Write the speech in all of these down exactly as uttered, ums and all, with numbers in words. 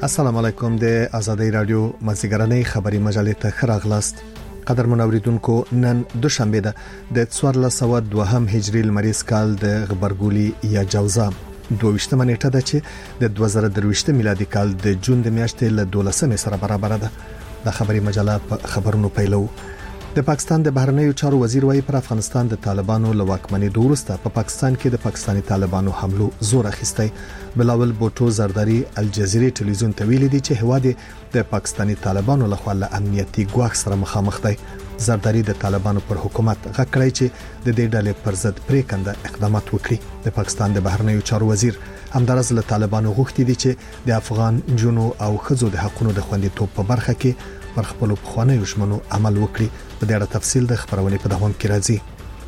السلام علیکم د آزادۍ رادیو مازیګرنۍ خبري مجلې ته خراغلاست. قدر منوریدونکو نن دوشنبه ده د څوارلس سوه دوهم هجری لمریز کال د غبرګولي یا جوزا دوه نیټه ده چې د دوه زره درویشت میلادي کال د جون د میاشتې له دولسمې سره برابر ده. د خبري مجله په خبرونو پیلو. د پاکستان د بهرنیو چارو وزیر وايي پر افغانستان د طالبانو له واکمنۍ وروسته په پاکستان کې د پاکستاني طالبانو حملو زور اخیستی. بلاول بوټو زرداری الجزیره ټلویزیون ته ویلي دي چې هواد د پاکستاني طالبانو لخوا له امنیتي ګواښ سره مخامخ دی. زرداری د طالبانو پر حکومت غږ کړی چې د دې ډلې پر ضد پریکنده اقدامات وکړي. د پاکستان د بهرنیو چارو وزیر همدارس له طالبانو غوښتي دي چې د افغان جنو او خزو د حقوقو د خوندیتوب په برخه کې پر خپل بخواني دشمنو عمل وکړي. په دې اړه تفصیل د خبرونې په دوام کې راځي.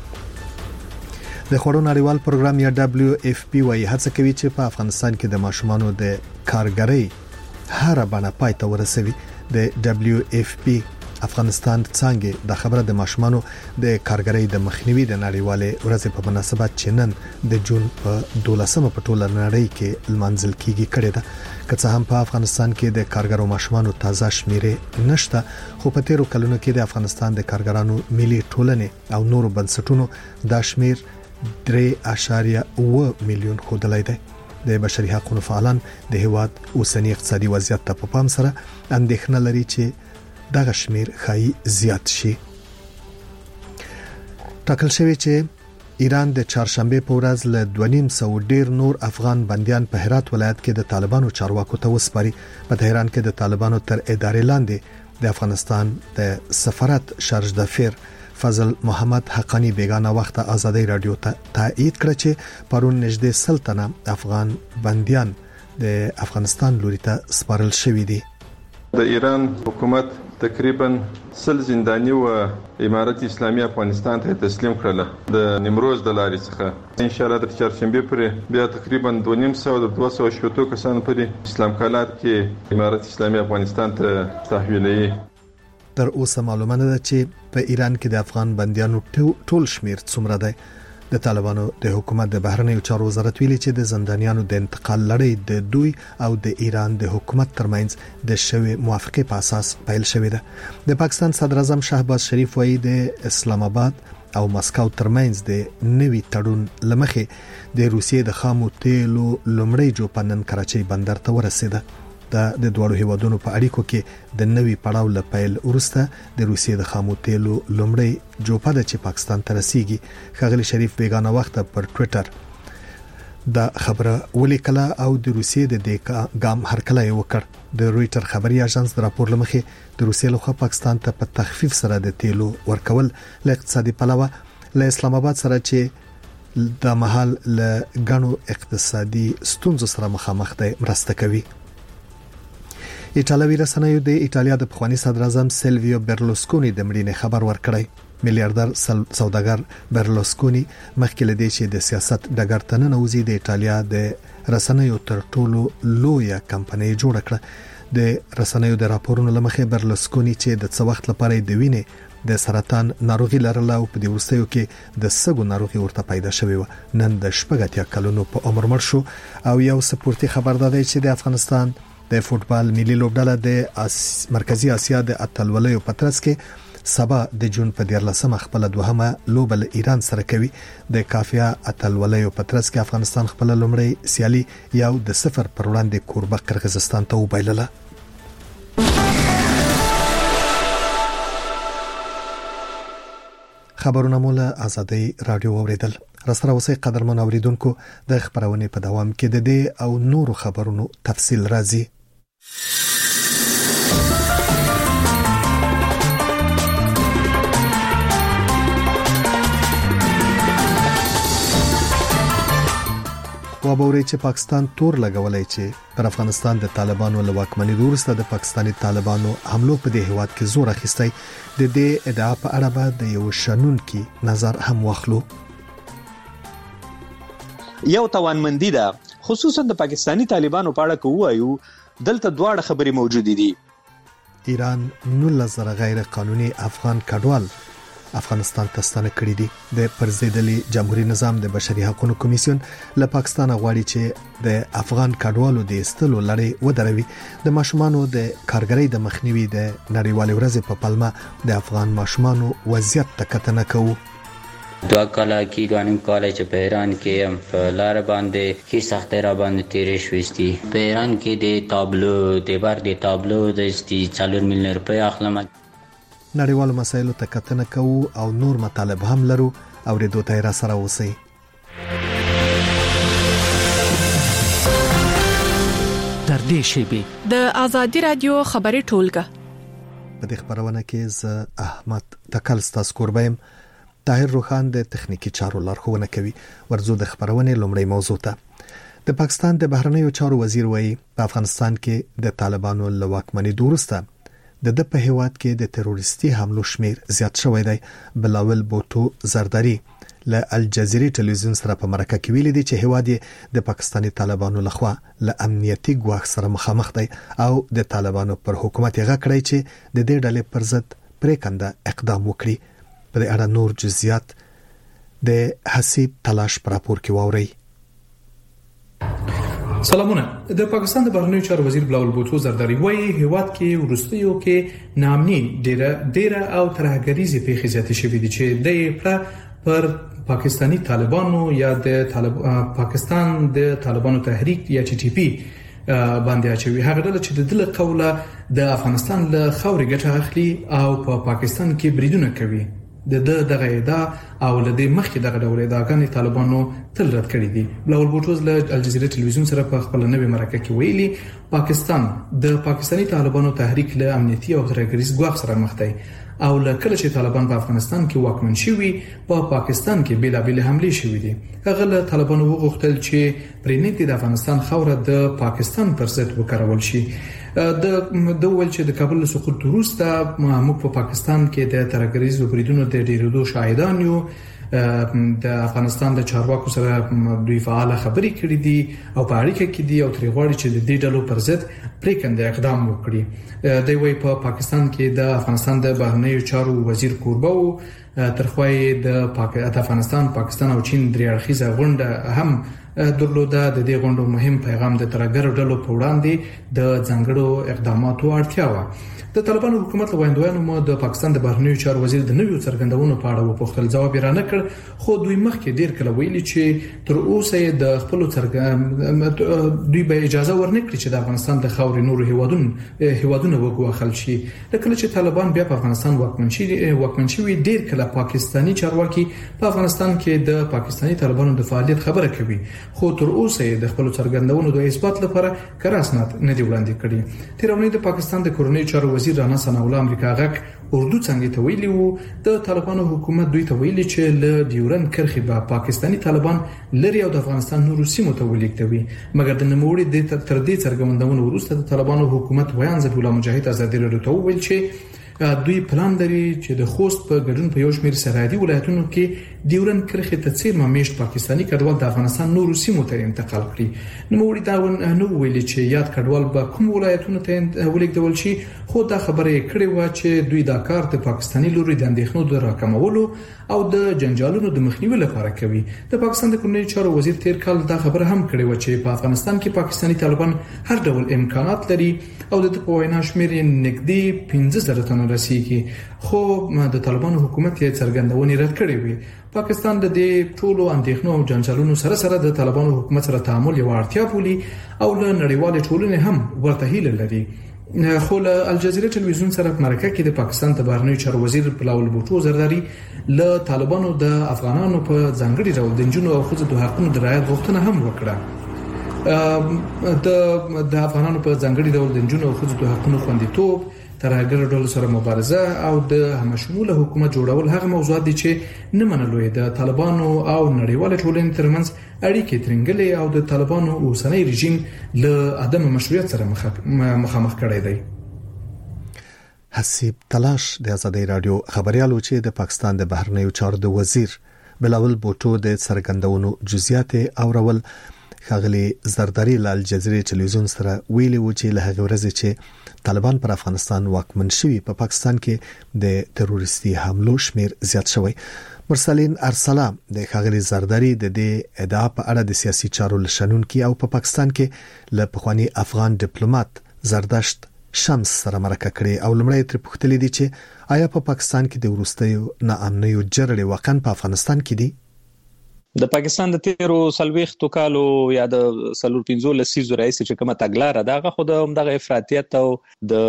د خورو نړیوال پروګرام یا دبليو اف پی وايي هڅه کوي چې په افغانستان کې د ماشومانو د کارګرۍ هر بڼه پای ته ورسوي. د دبليو اف پی افغانستان څنګه د خبره د ماشومانو د کارګرۍ د مخنیوي د نړیوالې ورځ په مناسبت چې نن د جون په دولسمه په ټوله نړۍ کې لمانځل کیږي کړي ده. که څه هم په افغانستان کې د کارګرو ماشومانو تازه شمیرې نشته، خو په تیرو کلونو کې د افغانستان د کارګرانو ملي ټولنې او نورو بنسټونو دا شمیر درې اعشاریه اوه میلیون خودلای دی. د بشري حقوقو فعالان د هیواد اوسنی اقتصادي وضعیت ته په پام سره اندېښنه لري چې دغه شمیر خای زیات شي. ټاکل شوی چې ایران د چهارشنبه په ورځ له دوه نیم سوه ډیر نور افغان بنديان په هرات ولایت کې د طالبانو چارواکو ته وسپاري. په تهران کې د طالبانو تر ادارې لاندې د افغانستان د سفارت شارج دافیر فضل محمد حقانی بیگانه وخت آزادۍ رادیو ته تایید کړ چې پرون نږدې سلطنه افغان بنديان د افغانستان لوري ته سپارل شوی دي. د ایران حکومت تقریبا سل زندانی و امارت اسلامی افغانستان ته تسلیم کړل د نیمروز د لارې څخه. ان شاء الله د چهارشنبه پرې بیا تقریبا دوه نیم سوه د دوه سوه شپږ کسان پرې اسلام کالات کې امارت اسلامی افغانستان ته تحویلوي. تر اوسه معلومه ده چې په ایران کې د افغان بنديانو ټول شمیر څومره دی. د طالبانو د حکومت د بهرنیو چارو وزارت ویلي چې د زندانیانو د انتقال لړۍ د دوی او د ایران د حکومت ترمنځ د شوی موافقه په اساس پیل شوې ده. د پاکستان صدر اعظم شهباز شریف وايي د اسلام آباد او مسکو ترمنځ د نوي تړون لمخې د روسیې د خامو تیلو لومړی جوپنن کراچۍ بندر ته ورسېده. د د دوړو هیوادونو په اړیکو کې د نوي پړاو له پیل وروسته د روسیې د خامو تیلو لومړی جوپه د چې پاکستان ته رسیږي. ښاغلي شریف بیگانه وخت پر ټوئیټر دا خبره ولیکله او د روسیې د دې ګام هرکله یو کړ. د رويټر خبري اژانس د راپور لمخې د روسیې لخوا پاکستان ته په تخفیف سره د تیلو ورکول له اقتصادي پلوه له اسلام آباد سره چې د محل له غنو اقتصادي ستونزو سره مخامخ دی مرسته کوي. ایټالوي رسنیو د ایټالیا د پخوانی صدر اعظم سیلویو برلوسکونی د مړینې خبر ورکړی. میلیارډر سوداګر برلوسکونی مخکې له دې چې د سیاست ډګر ته ننوځي د ایټالیا د رسنیو تر ټولو لویه کمپنۍ جوړ کړه. د رسنیو د راپورونو لمخې برلوسکونی چې د څه وخت لپاره د وینې د سرطان ناروغي لرله او په دې وروستیو کې د سګو ناروغي ورته پیدا شوې و. نن د شپږ اتیا کلونو په عمر مړ شو او یو سپورتي خبر ده چې د افغانستان د فوتبال ملي لوبډله د آس... مرکزی اسیا د اتلولیو په ترڅ کې سبا د جون په دیارلسمه خپل دوهمه لوبه له ایران سره کوي. د کافیا اتلولیو په ترڅ کې افغانستان خپل لومړی سیالي یو د صفر پر وړاندې کوربه قرغیزستان ته وبایلله. خبرونه مولا آزادۍ رادیو اوریدل. رسره اوسې قدرمن اوریدونکو د خبرونه په دوام کې د دې او نورو خبرونو تفصیل راځي. وابوري چې پاکستان تور لګولای چې پر افغانستان د طالبانو له واکمنۍ وروسته د پاکستاني طالبانو حملو په دې هواد کې زور اخیستی. د دې ادعا په اړه به د یو شنونکي نظر هم واخلو. یو توانمندی ده خصوصا د پاکستانی طالبانو په اړه کوو دلته دواړه خبرې موجود دي. ایران نولس زره غیر قانوني افغان کډوال افغانستان ته ستنه کړې دي. د پرزیدلي جمهوریت نظام د بشري حقوقو کمیسیون له پاکستان غواړي چې د افغان کډوالو د استلو لړۍ ودروي. د ماشومانو د کارګرۍ د مخنیوي د نړیوال ورځې په پلمه د افغان ماشومانو وضعیت ته کتنه کوو. دوا کاله کې دوانیم کاله چې په ایران کې هم په لار باندې کې سختۍ را باندې تیرې شوستي. په ایران کې د تابلو د بار د تابلو د استي څلور میلیون روپۍ اخلم. نړیوالو مسایلو ته کتنه کوو او نور مطالب هم لرو. اوریدو ته را سره اوسئ. تر دې شیبې د ازادي رادیو خبري ټولګه په دې خبرونه کې ز احمد تکل ستاسو قربایم. طاهر روخان د تخنیکی چارو لارښوونه کوي. ورزو د خبرونه لومړی موضوع ته. د پاکستان د بهرنیو چارو وزیر وایي په افغانستان کې د طالبانو له واکمنۍ وروسته د د په هیواد کې د تروریستي حملو شمیر زیات شوی دی. بلاول بوټو زرداری له الجزیره ټلویزیون سره په مرکه کې ویلي دي چې هیواد د پاکستاني طالبانو لخوا له امنیتي ګواښ سره مخامخ دی او د طالبانو پر حکومت یې غکړی چې د دې ډلې پر ضد پریکنده اقدام وکړي. په دې اړه نور جزئیات د حسیب تلاش پر راپور کې واوري. سلامونه. د پاکستان د بهرنیو چارو وزیر بلاول بوټو زرداری وایي هیواد کې ورستیو کې نامني ډیره ډیره او ترهګریزي پیښې زیاتې شوې دي چې د پر پاکستانی طالبانو یا د طالب پاکستان د طالبانو تحریک یا ټي ټي پی باندې اچوي. هغه ډله چې د دله قوله د افغانستان له خاورې ګټه اخلي او په پا پاکستان کې بریدونه کوي. د دغه ادعا او لدې مخکې دغه ډول ادعاګانې طالبانو تل رد کړې دي. بلاول بوټو له الجزیره ټلویزیون سره په خپل نوې مرکه کې ویلي پاکستان د پاکستانی طالبانو تحریک له امنیتي او ترهګریز ګواښ سره مخ دی او لکه چې طالبان په افغانستان کې واکمن شوي په پا پاکستان کې بیلابېل حملې شوې دي. هغه له طالبانو وغوښتل چې پرېنټ د افغانستان خوره د پاکستان پر ضد وکړول شي. د دول چې د کابل سقوط وروسته موږ په پاکستان کې د ترهګریز بریدونو د ډیرېدو شاهدان یو. د افغانستان د چارواکو سره دوی فعال خبرې کړې دي او په اړیکه کې دي او تری غواړي چې د دې ډلو پر ضد پریکنده اقدام وکړي. دوی وايي په پاکستان کې د افغانستان د بهرنیو چارو وزیر کوربه او ترخوای د افغانستان پاکستان او چین درې اړخیزه غونډه هم درلوده. د دې غونډو مهم پیغام د ترهګر ډلو په وړاندې د ځانګړو اقداماتو اړتیا و. د طالبانو حکومت لویندویانو مو د پاکستان د بهرنیو چارو وزیر د نویو څرګندونو په اړه وپوښتل. ځواب یې را نه کړ خو دوی مخکې ډیر کله ویلي چې تر اوسه د خپل څرګند دوی به اجازه ورنکړي چې د افغانستان د خاورې نورو هیوادونو هیوادونو وګواښل شي. لکه چې طالبان بیا په افغانستان واکمن شي واکمن شي ډیر کله پاکستانی چارواکي په افغانستان کې د پاکستانی طالبانو د فعالیت خبره کوي خو تر اوسه د خپل څرګندونو د اثبات لپاره کاراسنات نه دی وړاندې کړي. تیرونی د پاکستان د کورنۍ چارو وزیر رانا ثناء الله امریکا غک اردو څنګه ته ویلی وو د طالبانو حکومت دوی ته ویلي چې له ډیورن کرخي به پاکستانی طالبان لري او د افغانستان نورو سیمو ته ولیکتوي. مګر د نوموړي د تر دې څرګندونو وروسته د طالبانو حکومت ویان ذبیح الله مجاهد ازادي لري ته ویل چې دوی پلان لري چې د خوست په ګډون په یو شمېر سرحدي ولایتونو کې ډیورن کرخي ته څیرمه میشت پاکستانی کډوال د افغانستان نورو سیمو ته انتقال کړي. نوموړي دا نو ویلي چې یاد کډوال به کوم ولایتونو ته ولیکدول شي خو دا خبره کړې و چې دوی دا کار د پاکستانی لوري د اندېښنو د راکمولو او د جنجالونو د مخنیوي لپاره کوي. د پاکستان د کورنۍ چارو وزیر تیر کال دا خبره هم کړې و چې په افغانستان کې پاکستانی طالبان هر ډول امکانات لري او د په وینا شمېر نږدې پنځه زره تنه رسیدي خو د طالبانو حکومت یې څرګندونې رد کړې وي. پاکستان د دې ټولو اندېښنو او جنجالونو سره سره د طالبانو حکومت سره تعامل یو اړتیا بولي او له نړیوال ټولنې هم ورته هیله لري. خو له الجزیره ټلویزیون سره مرکه کې د پاکستان د بهرنیو چارو وزیر بلاول بوټو زرداری له طالبانو د افغانانو په ځانګړي ډول د جنونو او خځو د حقوقو د رعایت غوښتنه هم وکړه. د د افغانانو په ځانګړي ډول د جنونو او خځو د حقوقو خوندیتوب ترهګر ډلو سره مبارزه او د همشموله حکومت جوړول هغه موضوعات دي چې نه منلو د طالبانو او نړیوال ټولنې ترمنځ اړیکې ترنګلې او د طالبانو اوسنۍ رژیم له عدم مشروعیت سره مخامخ کړی دی. حسیب تلاش د ازادي رادیو خبريالو چې د پاکستان د بهرنیو چارو د وزیر بلاول بوټو د څرګندونو جزئیات اورول ښاغلي زرداری لال جزیري ټلویزیون سره ویلي و چې له هغه ورځې چې طالبان پر افغانستان واکمن شوي په پا پاکستان کې د تروریستي حملو شمیر زیات شوی. مرسلین ارسلا د ښاغلي زرداری د دې ادعا په اړه د سیاسي چارو لشنونکي او په پا پاکستان کې له پخوانی افغان ډیپلوماټ زردشت شمس سره مرکه کړې او لمړی تر پوښتنې دي چې آیا په پا پاکستان کې د وروستیو ناامنیو جګړې واقعا په افغانستان کې دي؟ د پاکستان د تیرو سلويختو کالو یا د سلور پنځو لسیزو رئیس چې کومه تګلاره دغه خود همدغه افراطیت او د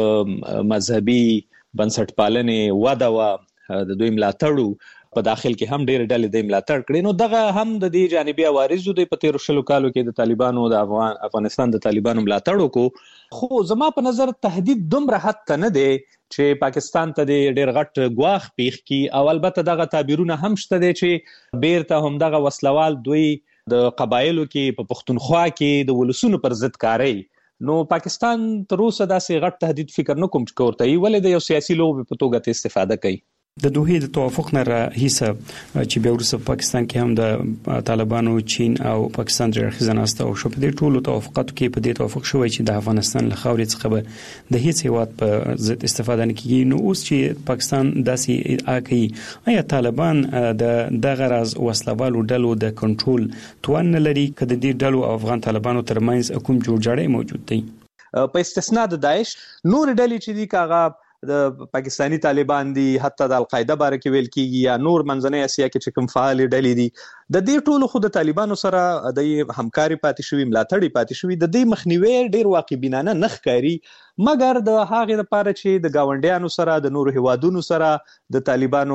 مذهبي بنسټ پالنې واده و د دوی ملاتړو په داخل کې هم ډېر ډلې د ملاتړ کړي. نو دغه هم د دې جانبي عوارضو د په تیرو شلو کالو کې د طالبانو د افغان افغانستان د طالبانو ملاتړ وکړو. خو زما په نظر تهدید دومره حد ته نه دی چې پاکستان ته د ډېر غټ ګواخ پیښ کی او البته دغه تعبیرونه هم شته دي چې بیرته هم دغه وسلوال دوی د قبایلو کې په پښتونخوا کې د ولسونو پر ضد کاری. نو پاکستان تر اوسه داسې غټ تهدید فکر نه کوم چې کوي ولې د یو سیاسي لوبې په توګه ته استفاده کوي. د دوه د توافق نه راهیسه چې بیا ورسره پاکستان کې هم د طالبانو چین او پاکستان د خزاناسته او شو په دې ټولو توافقاتو کې په دې توافق شوی چې د افغانستان له خاورې څخه به د هیڅ هیواد په ضد استفاده نه کیږي. نو اوس چې پاکستان داسې اکي آیا طالبان د دغه راز وسلوالو ډلو د کنټرول توان لري کله د ډلو افغان طالبانو ترمنځ کوم جوړجاړی موجود دی؟ په استثناء د داعش نور ډلې چې دي کاغه د پاکستانی طالبان دي حتی د القاعده باره کې ویل کیږي یا نور منځنۍ اسیا کې چې کوم فعال ډلې دي د دې ټولو خود طالبانو سره د همکاري پاتې شوی ملاتړي پاتې شوی د دې مخنیوي ډیر واقع بینانه نه ښکاری مګر د هغه لپاره چې د گاونډیانو سره د نور هوادونو سره د طالبانو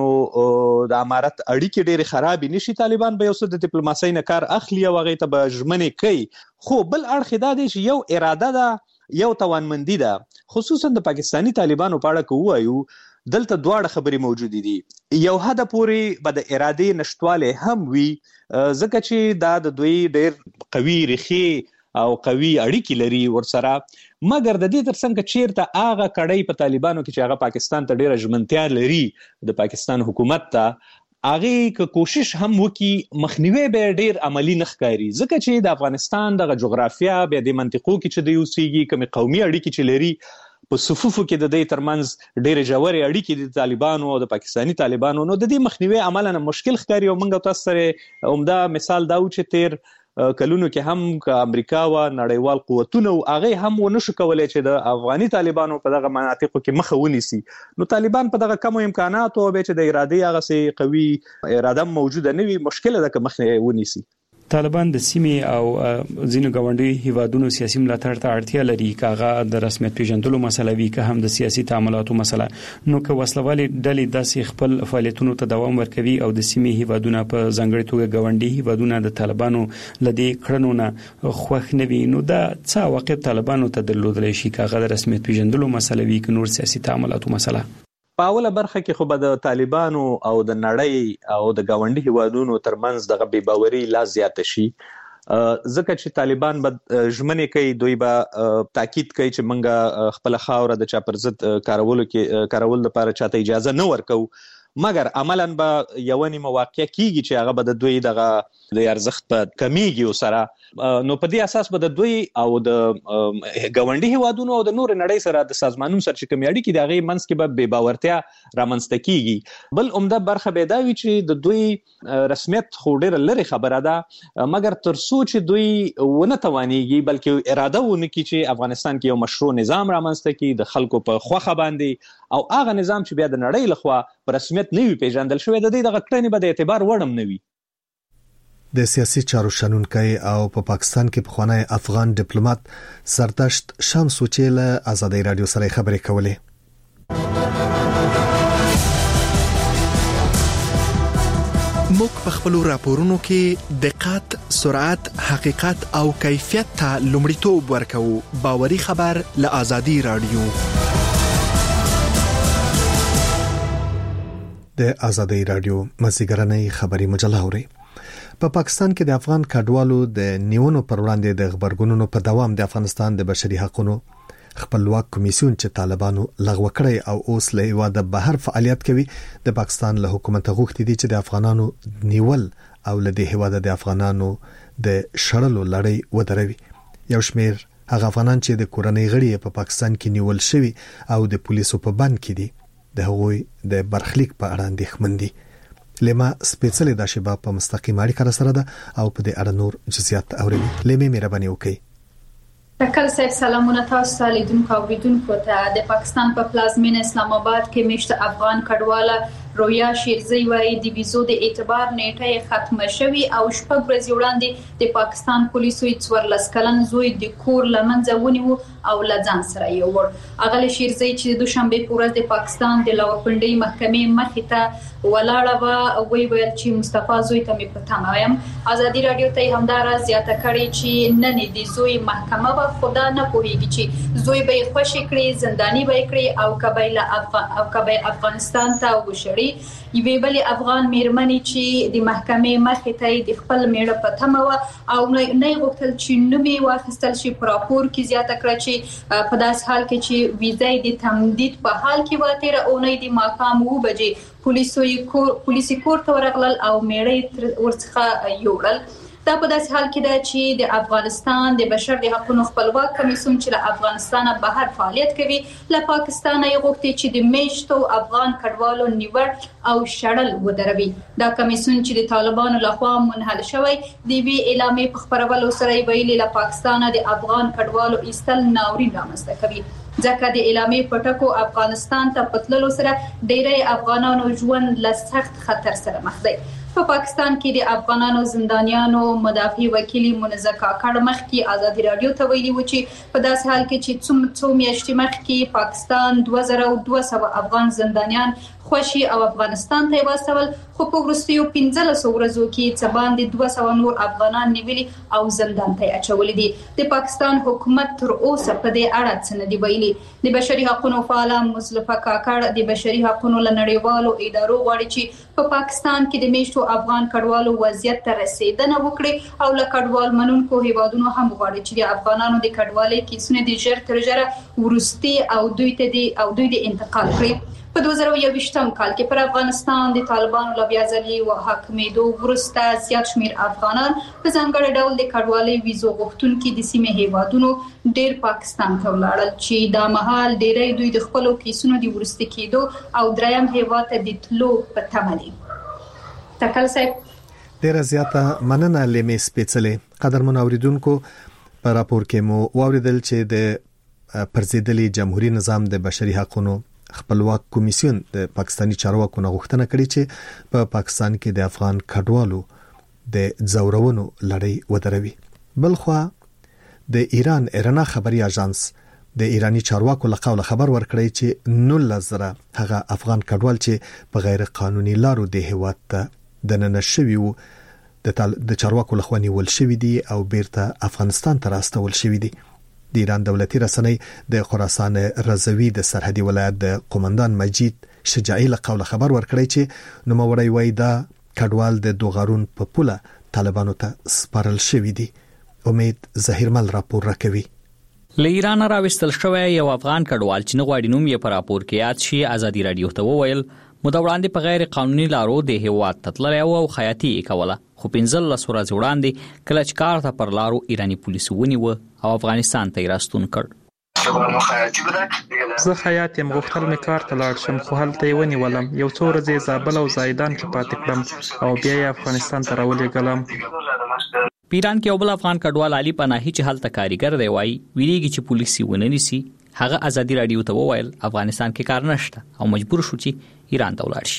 د امارت اړیکې ډېر خراب نشي. طالبان به یو څه د ډیپلوماسۍ نه کار اخلي او هغه ته به ژمنې کوي خو بل اړخ دا دی چې یو اراده ده یو توانمندی ده خصوصا د پاکستانی طالبانو په اړه کوو دلته دواړه خبرې موجود دي. یو حد پورې به د ارادې نشټواله هم وي ځکه چې دا د دوی ډېر قوي ریښې او قوي اړیکې لري ورسره مګر د دې ترڅنګ چیرته هغه کړي په طالبانو کې چې هغه پاکستان ته ډېر ژمنتیا لري د پاکستان حکومت ته هغه که کوشش هم وکي مخنیوي به ډیر عملی نه ښکاري ځکه چې د افغانستان د جغرافیا به د منطقو کې چې د یوسیږي کوم قومي اړیکې چې لري په صفوفو کې د دې ترمنځ ډېر جوړې اړیکې د طالبانو او د پاکستانی طالبانو نو د دې مخنیوي عملاً مشکل ښکاري او موږ تاسو سره عمده مثال دا و چې تیر کلونو کې هم ک امریکا او نړیوال قوتونه او هغه هم ونشو کولای چې د افغاني طالبانو په دغه مناطقو کې مخه ونیسي. نو طالبان په دغه کم امکانات او به چې د ارادې هغه سي قوي اراده موجوده نه وي مشکل ده که مخه ونیسي. طالبان د سیمې او ځینو ګاونډي هیوادونو سیاسي ملاتړ ته اړتیا لري کاغه د رسمیت پیژندلو مسله وی که هم د سیاسي تعاملاتو مسله نو که وسلوالي ډلې داسې خپل فعالیتونو ته دوام ورکوي او د سیمې هیوادونو په ځانګړي توګه ګاونډي هیوادونو د طالبانو لدی کړنو نه خوښ نه وي نو دا څه واقع طالبانو ته درلودل شي کاغه د رسمیت پیژندلو مسله وی که نور سیاسي تعاملاتو مسله. په اوله برخه کې خو به د طالبانو او د نړۍ او د گاونډي هیوادونو ترمنځ دغه بې باوري لا زیات شي ځکه چې طالبان به ژمنې کوي دوی به تاکید کوي چې منګه خپل خاوره د چا پر ضد کارولو کې کارول لپاره چاته اجازه نه ورکو مګر عملاً به یو نیمه واقع کیږي چې هغه به د دوی دغه د ارزښت په کمیږي سره نو په دې اساس به د دوی او د گاونډي هیوادونو او د نور نړۍ سره د سازمانونو سره چې کوم اړیکې د هغه منځ کې به بې باورتیا رامنځته کیږي. بل عمده برخه به دا وي چې د دوی رسمیت خو ډېر لري خبره ده مګر تر څو چې دوی ونه توانيږي بلکې اراده ونه کوي چې افغانستان کې یو مشروع نظام رامنځته کړي د خلکو په خوخه باندې او هغه نظام چې بیا د نړۍ لخوا په رسمیت نه وي پیژندل شوی د دې دغه کړنې به د اعتبار وړم نه وي. د سیاسي چارو شنونکي او په پا پاکستان کې پخوانی افغان ډیپلوماټ زردشت شمس چې له آزادۍ رادیو سره خبرې کولې. موږ په خپل راپورونو کې دقت، سرعت، حقیقت او کیفیت ته لومړیتوب ورکوو. باوري خبر له آزادۍ رادیو. د آزادۍ رادیو مازیګرنۍ خبري مجله اوري. په پاکستان کې د افغان کډوالو د نیونو پر وړاندې د خبرګونونو په دوام د افغانستان د بشري حقوقو خپلواک کمیسیون چې طالبانو لغوه کړی او اوس له هیواده بهر فعالیت کوي د پاکستان له حکومت غوښتي دي چې د افغانانو نیول او له دې هیواده د افغانانو د شړلو لړۍ ودروي. یو شمیر هغه افغانان چې د کورنۍ غړي په پاکستان کې نیول شوي او د پولیسو په بند کې دي د هغوی د برخلیک په اړه اندېښمن دي. لیما سپیڅلې د شباب په مستقیم اړیکه سره ده او په دې اړه نور جزئیات اوري. لیمه مهرباني وکړئ. تکل صاحب سلامونه تاسو ته لیدونکو او اوریدونکو ته. د پاکستان په پلازمینه اسلام آباد کې میشته افغان کډواله رویا شیرزی وایي د ویزو د اعتبار نیټه ختمه شوی او شپږ ورځې وړاندې د پاکستان پولیسو څوارلس کلن زوی د کور لمنځه ونیو او لځان سره یې وړ. اغلی شیرزی چې د دوشنبه په ورځ د پاکستان د لاوپنډي محکمې مخې ته ولاړه و وی ویل چې مصطفی زوی ته مې په تمه یم. ازادي رادیو ته همدارا زیاته کړي چې نن د زوی محکمه خدا نه پوهیږي چې زوی به خوشی کړي زندانی به کړي او قبایل افغان او قبایل افغانستان ته وشړي. یوه بل افغان میرمنې چې د محکمې مخې ته د خپل میړه په تمه و او نه غوښتل چې نومي واخیستل شي پر راپور کې زیاته کړه چې په داس حال کې چې ویزای د تمدید په حال کې واتره او نه د ماقام و بجې پولیسو یې پولیسي کور ته ورغلل او میړه ورڅخه یوړل. دا په داسې حال کې ده چې د افغانستان د بشر د حقوقو خپلواک کمیسیون چې له افغانستانه بهر فعالیت کوي له پاکستان یې غوښتي چې د میشتو افغان کډوالو نیول او شړل ودروي. دا کمیسیون چې د طالبانو لخوا منحل شوی دی وی اعلامیه په خبرولو سره ویلي له پاکستانه د افغان کډوالو ایستل ناورین رامنځته کوي. ځکه د اعلامیه پټکو افغانستان ته پتللو سره ډیری افغانانو ژوند له سخت خطر سره مخ دی. په پاکستان کې د افغانانو زندانیانو مدافع وکیل منزه کاکړ مخکې ازادي رادیو ته ویلي و چې په داسې حال کې چې څوم څوم میاشتې مخکې پاکستان دوه زره دوه سوه افغان زندانیان خوشي او افغانستان ته واستول خو په وروستیو پنځلس ورځو کې څه باندې دوه سوه نور افغانان نیولي او زندان ته اچولي دي. د پاکستان حکومت تر اوسه په دې اړه څه نه دی ویلي. د بشري حقوقو فعال مصطفی کاکړ د بشري حقوقو لنړیوالو ادارو غواړي چې په پاکستان کې د میشتو افغان کډوالو وضعیت ته رسیدنه وکړي او له کډوال منونکو هیوادونو هم غواړي چې د افغانانو د کډوالۍ کیسونه د ژر تر ژره ورستي او دوی ته دی او دوی د انتقال کړي. په دوه زره یوویشتم کال کې پر افغانستان د طالبانو له بیا ځلې و حاکمېدو وروسته زیات شمیر افغانان په ځانګړي ډول د کډوالۍ ویزو غوښتونکي د سیمې هیوادونو ډیر پاکستان ته ولاړل چې دا مهال ډیری دوی د خپلو کیسونو د ورستي کېدو او دریم هیواد ته د تلو په تمه دي. تکل صاحب ډیر زیاته مننه لیمه سپیڅلې. قدرمن اوریدونکو په راپور کې مو واوریدل چې د پرزیدلي جمهوریت نظام د بشري حقوقو خپلواک کمیسیون د پاکستانی چارواکو نه غوښتنه کړې چې په پا پاکستان کې د افغان کډوالو د زورونو لړۍ ودروي. بلخوا د ایران ایرنا خبري اژانس د ایرانی چارواکو له قوله خبر ورکړی چې نولس زره هغه افغان کډوال چې په غیر قانوني لارو د هیواد ته دننه شوي وو د چارواکو لخوا نیول شوي دي او بیرته افغانستان ته راستول شوي دي. د ایران دولتي رسنۍ د خراسان رضوی د سرحدي ولایت د قومندان مجید شجاعي له قوله خبر ورکړی چې نوموړی وایي دا کډوال د دوغارون په پوله طالبانو ته سپارل شوي دي. امید ظهیرمل راپور راکوي. له ایران راوستل شوی یو افغان کډوال چې نغواړي نوم یې په راپور کې یاد شي ازادي رادیو ته وویل مودا وړاندې په غیر قانوني لارو د هیواد تطلره او خیاطي کوله خو پنځلس ورځې وړاندې کله چې کار ته پر لارو ایرانی پولیسو ونیو او افغانستان ته راستون کړ. زه خیاط یم غوښتل مې کار ته لاړ شم خو هلته یې ونیولم. یو څو ورځې زابل او زایدان کې پاتې کړم او بیا یې افغانستان ته راولېږلم. په ایران کې یو بل افغان کډوال علي پناهي چې هلته کاریګر دی وایي ویریږي چې پولیسي ونه نیسي. هغه ازادي رادیو ته وویل افغانستان کې کار نشته او مجبور شو چې ایران ته ولاړ شي.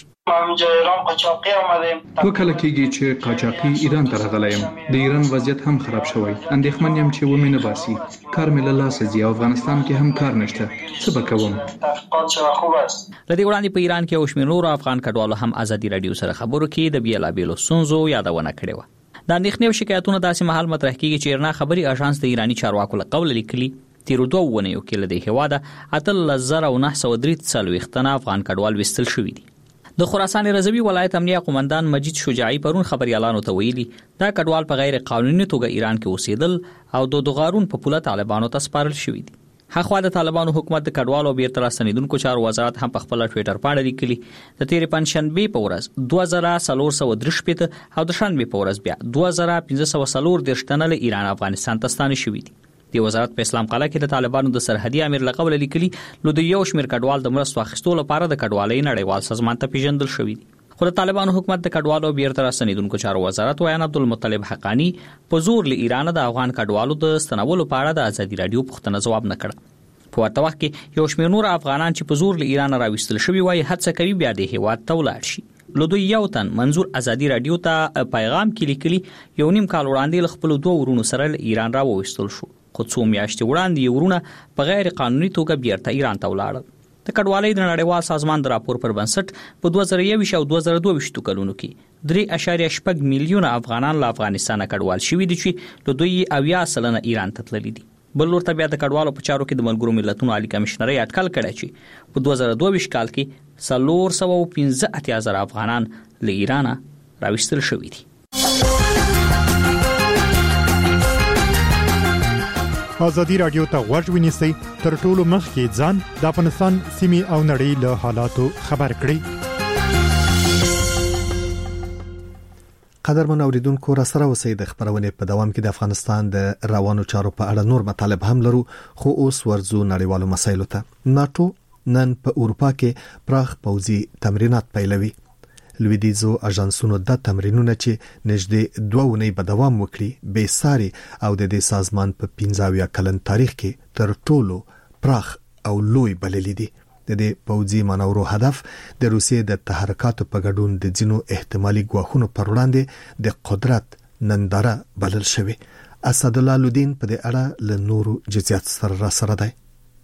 وکړه کېږي چې قاچاقي ایران ته راغلی یم. د ایران وضعیت هم خراب شوی. اندېښمن یم چې ومې نه باسي. کار مې له لاسه ځي او افغانستان کې هم کار نشته. څه به کوم؟ لدې وړاندې په ایران کې او شمېر نور افغان کډوالو هم ازادي رادیو سره خبرو کې د بیلابېلو ستونزو یادونه کړې وه. د اندېښنې او شکایتونو داسې مهال مطرح کېږي چې ایرنا خبري اژانس د ایرانی چارواکو له قوله لیکلي تیرو دوه ونیو کې له دې هواده اتلس زره او نهه سوه درې څلوېښت تنه افغان کډوال وستل شوي دي. د خراسان رضوی ولایت امنیه قومندان مجید شجاعي پرون خبريالانو ته ویلي دا کډوال په غیر قانوني توګه ایران کې اوسېدل او د دوغارون په پوله طالبانو ته سپارل شوي دي. هغه د طالبانو حکومت د کډوالو بیرته راستنیدونکو چارو وزارت هم په خپل ټوئیټر باندې لیکلي د تیرې پنځشنبه په ورځ دوه زره څلور سوه درې شپږ او د شنبه په ورځ بیا دوه زره پنځه سوه څلور دیرش تنه له ایران افغانستان ته ستانه شوي دي. د وزارت په اسلام قلعه کې د طالبانو د سرحدي امیر لقب لیکلي نو د یو شمېر کډوال د مرستو اخیستلو لپاره د کډوالۍ نړیوال سازمان ته پیژندل شوی دي. خو د طالبانو حکومت د کډوالو بیرته راستنیدونکو چارو وزارت ویان عبدالمطلب حقانی په زور له ایران د افغان کډوالو د ستنولو په اړه د ازادي رادیو پوښتنه ځواب نه کړ. په ورته وخت کې یو شمېر نور افغانان چې په زور له ایران راوستل شوي وای هڅه کوي بیا د هیواد ته ولاړ شي. له دوی یو تن منظور ازادي رادیو ته پیغام کې لیکلي یو نیم کال وړاندې خپل دوه ورونو سره له ایران راوستل شو خو څو میاشتې وړاندې یو ورونه په غیر قانوني توګه بیرته ایران ته ولاړل. د کډوالۍ د نړیوال سازمان د راپور پر بنسټ په دوه زره یو او دوه زره دوه کلونو کې درې اشاریه شپږ میلیونه افغانان له افغانستانه کډوال شوي دي چې له دوی اویا سلنه ایران ته تللي دي. بل ورته بیا د کډوالو په چارو کې د ملګرو ملتونو عالی کمشنري اټکل کړی چې په دوه زره دوه کال کې څلور سوه پنځه اتیا زره افغانان له ایران راوستل شوي دي. ازادي رادیو ته غوږ ونیسئ تر ټولو مخکې ځان د افغانستان سیمې او نړۍ له حالاتو خبر کړئ. قدرمن اوریدونکو را سره اوسئ د خبرونې په دوام کې د افغانستان د روانو چارو په اړه نور مطالب هم لرو خو اوس ورځو نړیوالو مسایلو ته. ناتو نن په اروپا کې پراخ پوځي تمرینات پیلوي. لویدیزو اژانسونو د تمرینونه چې نږدې دوه اونۍ به دوام وکړي بې ساري او د دې سازمان په پنځه اویا کلن تاریخ کې تر ټولو پراخ او لوی بللي دي. د دې پوځي مانورو هدف د روسیې د تحرکاتو په ګډون د ځینو احتمالي ګواښونو پر وړاندې د قدرت ننداره بلل شوی. اسد الله لودین په دې اړه له نورو جزئیات سره را سره دی.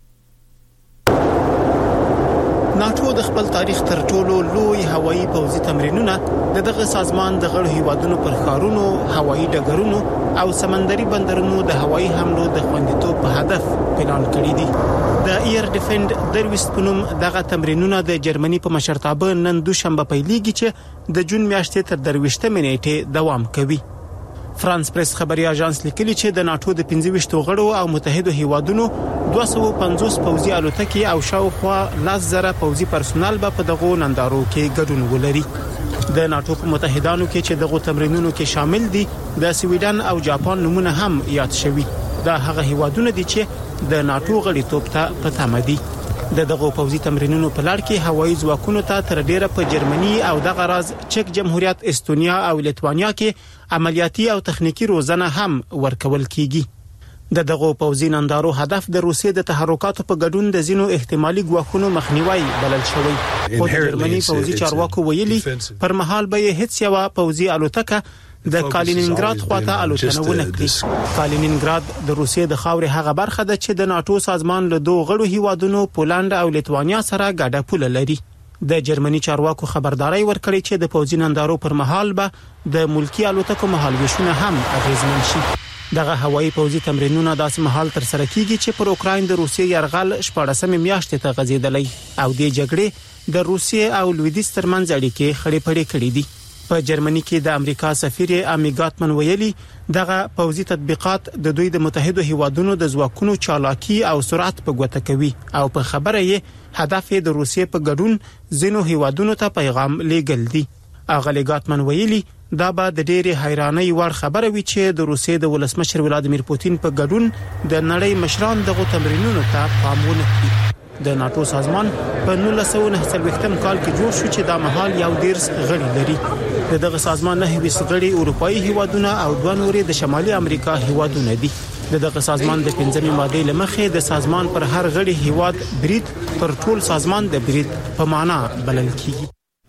ناتو د خپل تاریخ تر ټولو لوی هوایي پوځي تمرینونه د دغه سازمان د غړو هیوادونو پر ښارونو، هوایي ډګرونو او سمندري بندرونو د هوایي حملو د خوندیتوب په هدف پلان کړی دي. د ایر ډیفند درويست پنوم دغه تمرینونه د جرمني په مشرتابه نن دوشنبه پیلېږي چې د جون میاشتې تر درويشتمې نیټې دوام کوي. فرانس پریس خبري اژانس لیکلي چې د ناتو د پنځه ویشت غړو او متحده هیوادونو دوه سوه پنځوس پوځي الوتکې او شاوخوا لس زره پوځي پرسونل به په دغه نندارو کې ګډون ولري. د ناتو په متحدانو کې چې دغه تمرینونو کې شامل دي د سویډن او جاپان نمونه هم یاد شوي. دا هغه هیوادونه دي چې د ناتو غړیتوب ته په تمه دي. د دغه پوځي تمرینونو په لړ کې هوایي ځواکونو ته تر ډیره په جرمني او دغه راز چک جمهوریت استونیا او لیتوانیا کې عملیاتي او تخنیکی روزنه هم ورکول کیږي. د دغه پوځي نندارو هدف د روسیې د تحرکاتو په ګډون د زینو احتمالي ګواښونو مخنیوي بلل شوی. خو د جرمني پوځي چارواکو ویلي پر مهال به هیڅ یو پوځي الوتکه د کالینینګراد خواته الوتنه ونه کړي. کالینینګراد د روسیې د خاورې هغه برخه ده چې د ناتو سازمان له دوه غړو هیوادونو پولند او لیتوانیا سره ګډه پوله لري. د جرمني چارواکو خبرداري ورکړي چې د پوځي نندارو پر مهال به د ملکی الوتکو مهالويشونه هم اغیزمن شي. دغه هوایي پوځي تمرینونه داسې مهال تر سره کیږي چې پر اوکراین د روسیې يرغل شپږمه میاشتې ته غځیدلی او د جګړې د روسیې او لویدیځ ترمنځ اړیکې خړې پړې کړې دي. په جرمني کې د امریکا سفیر امی ګاتمن ویلي دغه پوځي تطبیقات د دوی د متحده هیوادونو د ځواکونو چالاکي او سرعت په ګوته کوي او په خبره یې هدف د روسیې په ګډون زینو هیوادونو ته پیغام لیږل دي. اغلی ګاتمن ویلي دا به د ډېرې حیرانۍ وړ خبره وي چې د روسیې د ولسمشر ولادیمیر پوتین په ګډون د نړۍ مشران دغه تمرینونو ته پام ونه کړي. د ناتو سازمان په نولس سوه نهه څلوېښتم کال کې جوړ شو چې دا مهال یو ډیرس غړي لري. دغه سازمان نه ویس غړي اروپאי هیوادونه او دوه نورې د شمالي امریکا هیوادونه دي. دغه سازمان د پنځمې ماده لمخې د سازمان پر هر غړي هیواد برید پر ټول سازمان د برید په معنا بلل کیږي.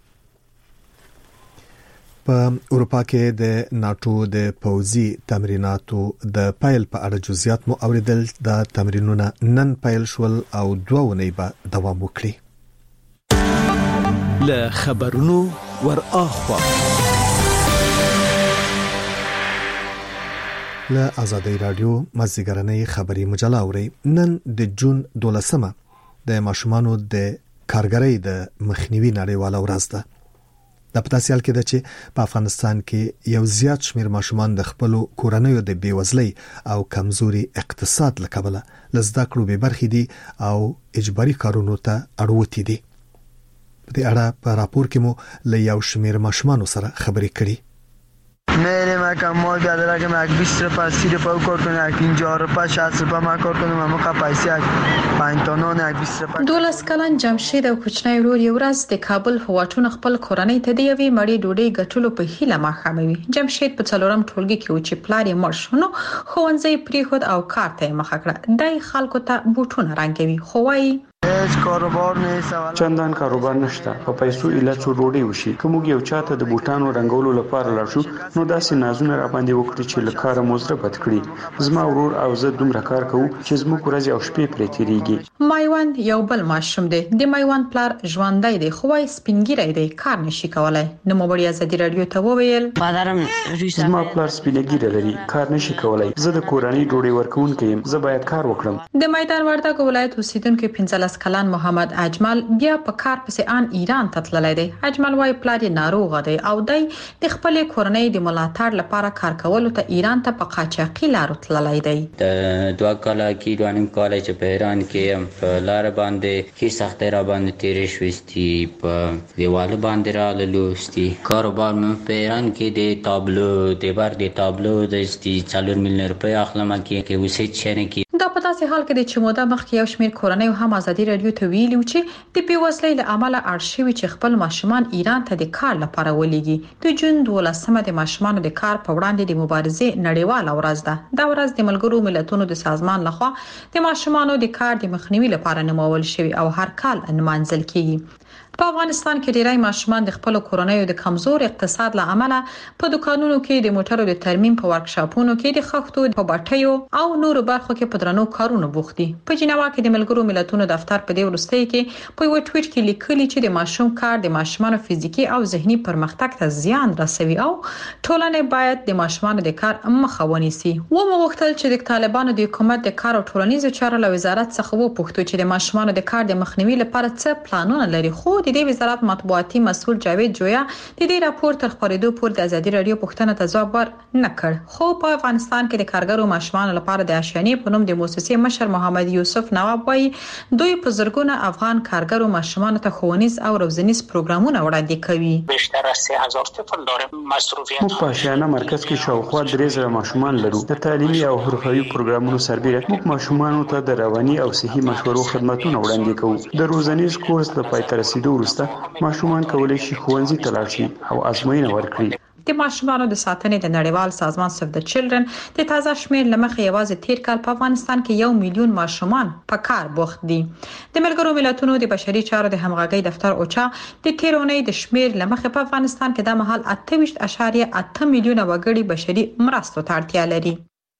په اروپا کې د ناتو د پوځي تمریناتو د پایل په اړه جزئیات مو اوریدل. د تمرینونه نن پایل شول او دوه اونۍ به دوام وکړي. له خبرونو ور اخوا له ازادي رادیو مزګرنۍ خبري مجله اوري. نن د جون دولسمه د ماشومانو د کارګرۍ د مخنیوي نړیواله ورځ ده. د پتاسیال کې د چې په افغانستان کې یو زیات شمیر ماشومان د خپل کورنیو د بیوزلۍ او کمزوري اقتصاد لکبله لزدا کړو به برخې دي او اجباري کارونو ته اړوتی دي. په دې اړه په راپور کې مو له یو شمیر ماشومان سره خبرې کړې. मेरे मैं कमाल ज्यादा रहा कि मैं बीस रुपये अस्सी रुपये करता हूँ एक पंजाह रुपये साठ रुपये मैं करता हूँ मैं पैसे पाँच टनों ने बीस रुपये. دولس کلن جمشید او کوچنی ورور یو ورځ د کابل هوټون خپل کورنۍ ته دی وی مړی ډوډۍ ګټلو په هیله مخاموي. جمشید په څلورم ټولګي کې و چې پلار یې مړ شو نو ښوونځی پریښود او کار ته مخه کړه. دای خلکو ته بوټونه رنګوي خو وايي هیڅ کاروبار نه چندان کاروبار نشته. په پیسو ایله څو ډوډۍ وشي. کوم یو چاته د بوټانو رنگولو لپاره لاړ شو نو داسې نازونه را باندې وکړي چې لکاره موزره بد کړی. زما ورور او زه دومره کار کوو چې زموږ ورځ او شپې پرې تیریږي. مایوند یو بل ماشوم دی. د مایوند پلار ژوندۍ دی خو وايي سپینګیری دی کار نشي کولای. نو مبړی ازادي رادیو ته وویل پادرم زما پلار سپینګیری لري کار نشي کولای. زه د کورنۍ ډوډۍ ورکوونکی یم. زه باید کار وکړم. د میدان وردګ ولایت اوسیدونکو پنځلس کلن محمد اجمل بیا په کار پسې ان ایران ته تللی دی. اجمل وايي پلار یې ناروغ دی او دی د خپل کورنۍ د ملاتړ لپاره کار کولو ته ایران ته په قاچاقي لارو تللی دی. د دوه کاله کې دوه نیم کال چې په ایران کې په لار باندې کې سختۍ را باندې تیرې شوستي په دیواله باندې را لوستي. کاروبار مې په ایران کې د تابلو د بار د تابلو د استي څلور میلیون روپۍ اخلم کې کې وسې چنه کې. دا په داسې حال کې چې موده مخکې یو شمېر کورنۍ هم ازادي رادیو ته ویلي و چې د بیوزلۍ له امله اړ شوي چې خپل ماشومان ایران ته د کار لپاره ولېږي. د جون دولسمه د ماشومانو د کار په وړاندې د مبارزې نړیواله ورځ ده. دا ورځ د ملګرو ملتونو د سازمان لخوا د ماشومانو د کار د مخنیوي لپاره نومول شوی او هر کال نمانځل کیږي. په افغانستان کې ډیری ماشومان د خپل کورنیو د کمزور اقتصاد له امله په دکانونو کې د موټرو د ترمیم په ورکشاپونو کې د خښتو په بټیو او نورو برخو کې په درنو کارونو بوخت دي. په جنیوا کې د ملګرو ملتونو دفتر په دې وروستۍ کې په یو ټویټ کې لیکلي چې د ماشوم کار د ماشومانو فزیکی او ذهني پرمختګ ته زیان رسوي او ټولنه باید د ماشومانو د کار مخه ونیسي. و مغوښتل چې د طالبانو د حکومت د کار او ټولنیزو چارو له وزارت څخه وپوښتل چې د ماشومانو د کار د مخنیوي لپاره څه پلانونه لري. خو د دې وزارت مطبوعاتي مسؤل جاوید جویا د دې راپور تر خبرېدو پورې د ازادي رادیو پوښتنه ته ځواب ور نه کړ. خو په افغانستان کې د کارګرو ماشومانو لپاره د آشیانې په نوم د مؤسسې مشر محمد یوسف نواب وايي دوی په زرګونه افغان کارګرو ماشومانو ته ښوونیز او روزنیز پروګرامونه وړاندې کوي. بیشتر از سه هزار طفل داریم. مصروفیت موږ په آشیانه مرکز کې شاوخوا درې زره ماشومان لرو. د تعلیمي او حرفوي پروګرامونو سربېره موږ ماشومانو ته د رواني او صحي مشورو خدماتونه وړاندې کوو. د روزنیز کورس د پای ته رسیدو وروسته ماشومان کولای شي ښوونځي ته لاړ شي او ازموینه ورکړي. د ماشومانو د ساتنې د نړیوال سازمان سیف د چلډرن د تازه شمیر لمخې یوازې تیر کال په افغانستان کې یو میلیون ماشومان په کار بوخت دي. د ملګرو ملتونو د بشري چارو د همغږي دفتر اوچا د تیرونې د شمیر لمخې په افغانستان کې د مهال اته ویشت اعشاریه اته میلیونه وګړي بشري مرستو ته اړتیا لري.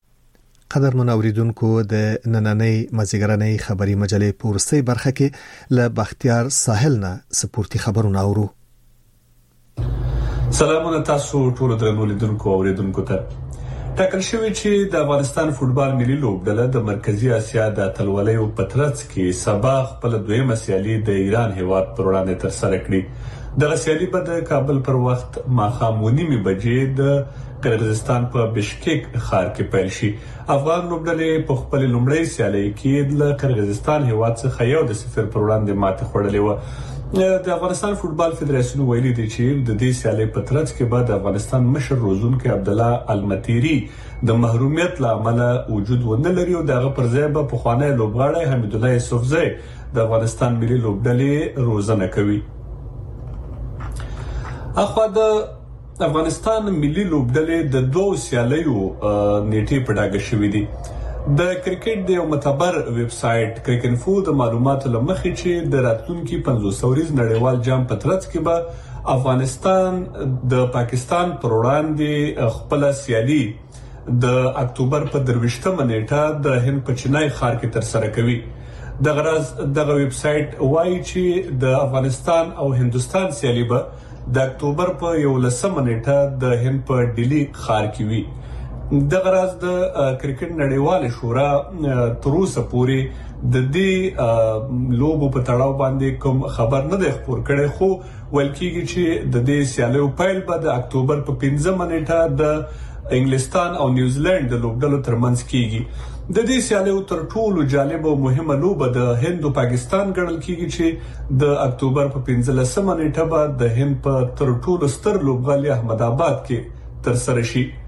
قدر منوریدونکو د نننۍ مازیګرنۍ خبري مجلې پورستۍ برخه کې له بختیار ساحل نه سپورتي خبرونه اورو. سلامونه تاسو ټول درنو لیدونکو او اوریدونکو ته. ټاکل شوی چې د افغانستان فوتبال ملي لوبډله د مرکزی اسیا د اتلولیو په ترڅ کې سبا خپل دویمه سیالي د ایران هیواد پر وړاندې تر سره کړې. د سیالي په د کابل پر وخت ماښام ونیمه بجې د قرغیزستان په بشکیک ښار کې پیل شي. افغان لوبډلې په خپل لومړی سیالي کې د قرغیزستان هیواد څخه یو د صفر پر وړاندې ماته خوړلې و. د افغانستان فوتبال فدراسیون ویلي دی چې د دې سیالي په ترڅ کې بعد افغانستان مشر روزونکو عبد الله المتيري د محرومیت لامل وجود ونه لري او دغه پر ځای به په خوانه لوبغاړی حمید الله یوسفزئی د افغانستان ملي لوبډلې روزنه کوي. اخو د افغانستان ملي لوبډلې د دوه سیالیو نیټه په ډاګه شوې دي. د کرکټ د یو معتبر ویب سټ کرکټفو د معلوماتو لمخې چې د راتلونکي پنځوس ورځ نړیوال جام په ترڅ کې به افغانستان د پاکستان پر وړاندې خپل سیالي د اکتوبر په درويشتمه نیټه د هند په چنای ښار کې تر سره کوي. د غرض دغه ویب سټ وایي چې د افغانستان او هندستان سیالي به د اکتوبر په یولسمه نیټه د هند په ډیلی ښار کې وي. د غرض د کرکټ نړیواله شورا تر اوسه پورې د دې لوبو په تړاو باندې کوم خبر نه دی خبر کړي، خو ویل کېږي چې د دې سیالیو پیل به د اکتوبر په پنځمه نیټه د انګلستان او نیوزیلند د لوبډلو ترمنځ کېږي. د دې سیالیو تر ټولو جالب او مهمه لوبه د هند او پاکستان ګڼل کېږي چې د اکتوبر په پنځلسمه نیټه به د هند په تر ټولو ستر لوبغالي احمد آباد کې تر سره شي.